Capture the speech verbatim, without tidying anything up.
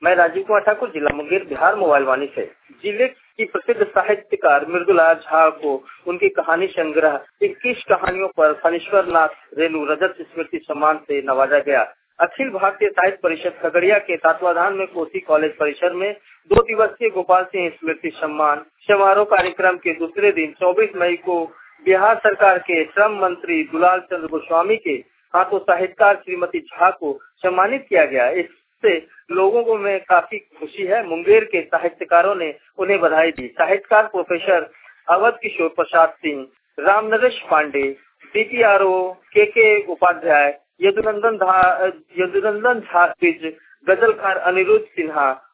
मैं राजीव कुमार ठाकुर, जिला मुंगेर, बिहार, मोबाइल वाणी से। जिले की प्रसिद्ध साहित्यकार मृदुला झा को उनकी कहानी संग्रह इक्कीस कहानियों पर फणीश्वर नाथ रेणु रजत स्मृति सम्मान से नवाजा गया। अखिल भारतीय साहित्य परिषद खगड़िया के तत्वाधान में कोसी कॉलेज परिसर में दो दिवसीय गोपाल सिंह स्मृति सम्मान समारोह कार्यक्रम के दूसरे दिन चौबीस मई को बिहार सरकार के श्रम मंत्री दुलाल चंद्र गोस्वामी के हाथों साहित्यकार श्रीमती झा को सम्मानित किया गया। इससे लोगों को में काफी खुशी है। मुंगेर के साहित्यकारों ने उन्हें बधाई दी। साहित्यकार professor Awadh Kishore Prasad Singh, Ram Naresh Pandey, DPRO K K Upadhyay, Yadunandan Jha, Yadunandan Jha, गजलकार अनिरुद्ध सिन्हा